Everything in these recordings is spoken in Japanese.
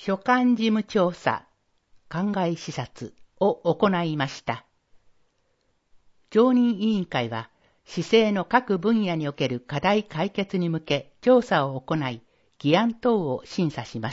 所管事務調査、考え視察を行いました。常任委員会は、市政の各分野における課題解決に向け調査を行い、議案等を審査します。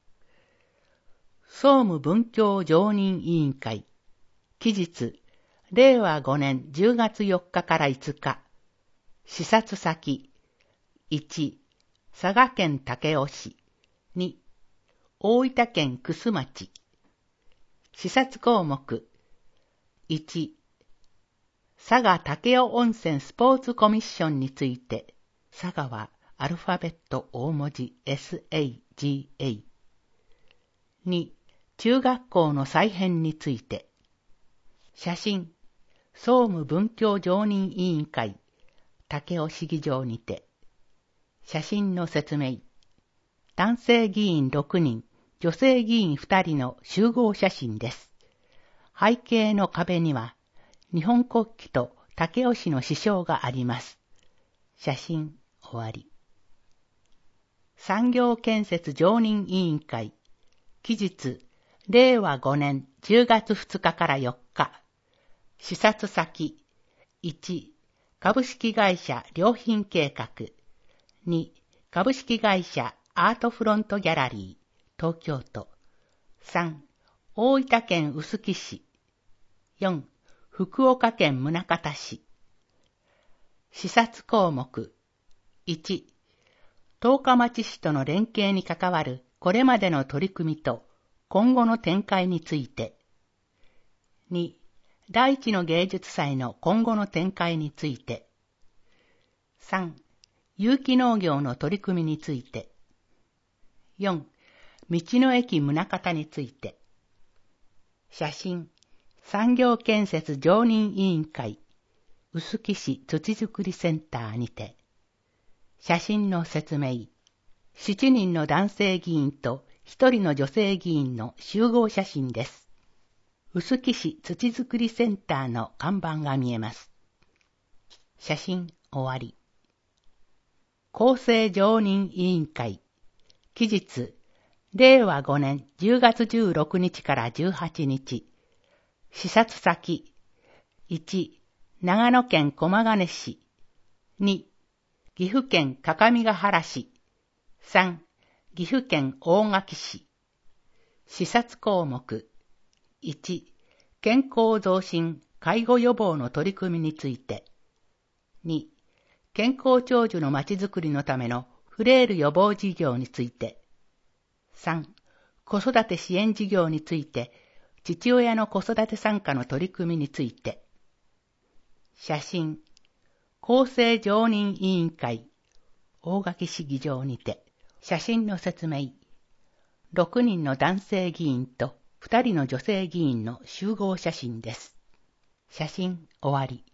総務文教常任委員会、期日、令和5年10月4日から5日、視察先、1、佐賀県武雄市、2、大分県玖珠町、視察項目、1、佐賀武雄温泉スポーツコミッションについて、佐賀はアルファベット大文字 SAGA。2、中学校の再編について。写真、総務文教常任委員会、武雄市議場にて。写真の説明。男性議員6人、女性議員2人の集合写真です。背景の壁には、日本国旗と武雄市の支章があります。写真終わり。産業建設常任委員会、期日、令和5年10月2日から4日、視察先、1、株式会社良品計画、2、株式会社アートフロントギャラリー、東京都、3、大分県臼杵市、4、福岡県宗像市。視察項目。1、十日町市との連携に関わるこれまでの取り組みと今後の展開について。2、第一の芸術祭の今後の展開について。3、有機農業の取り組みについて。4、道の駅宗像について。写真。産業建設常任委員会、臼杵市土作りセンターにて、写真の説明、7人の男性議員と1人の女性議員の集合写真です。臼杵市土作りセンターの看板が見えます。写真終わり。厚生常任委員会、期日、令和5年10月16日から18日、視察先、1、長野県駒ヶ根市、2、岐阜県各務原市、3、岐阜県大垣市。視察項目、1、健康増進、介護予防の取り組みについて、2、健康長寿のまちづくりのためのフレイル予防事業について、3、子育て支援事業について、父親の子育て参加の取り組みについて。写真、厚生常任委員会、大垣市議場にて、写真の説明。6人の男性議員と2人の女性議員の集合写真です。写真終わり。